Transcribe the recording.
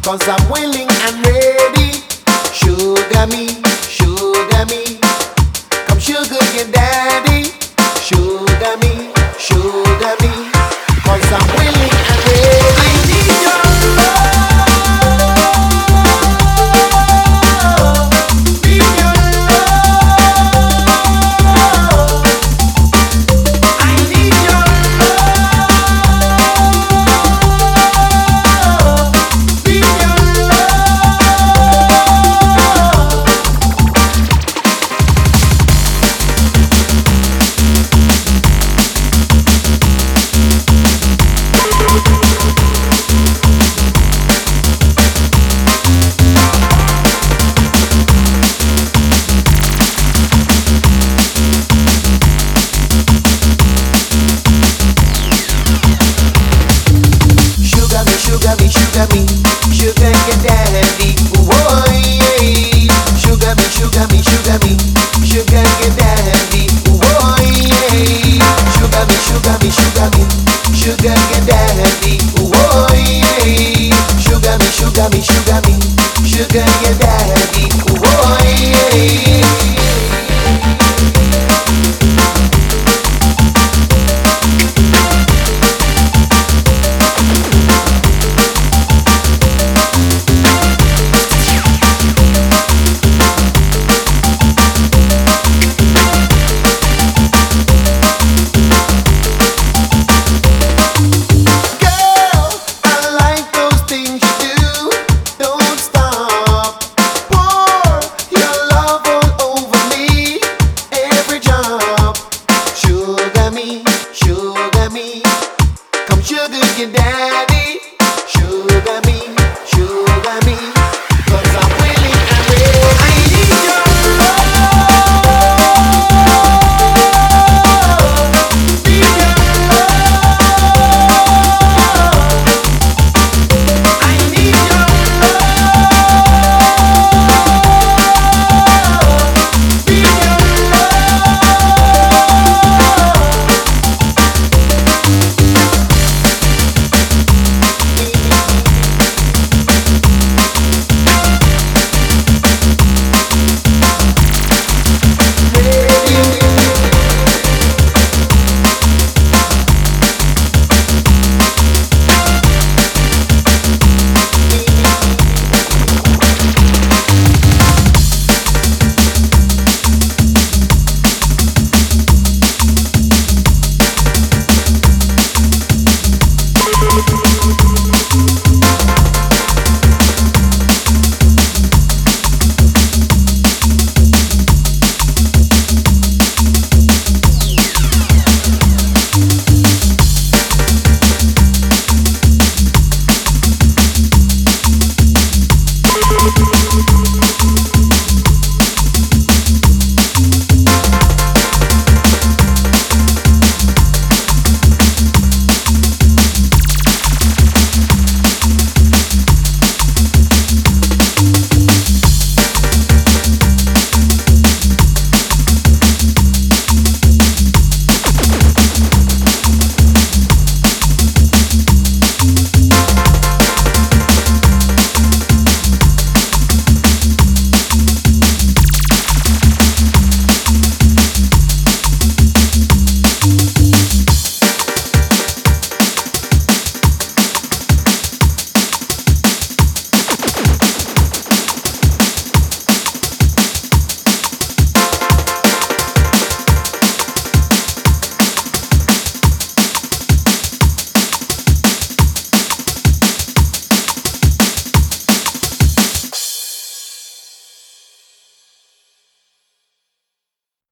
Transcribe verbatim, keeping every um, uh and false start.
cause I'm willing and ready. Sugar me, sugar me, come sugar your daddy. Sugar me, sugar me, cause I'm willing and ready. I need your love, need your love. I need your love, need your Sugar me, sugar me, sugar your daddy. Whoa, yeah. Sugar me, sugar me, sugar me, sugar your daddy. Whoa, yeah. Sugar me, sugar me, sugar me, sugar your daddy. Whoa, yeah. Sugar me, sugar me, sugar me, sugar your daddy.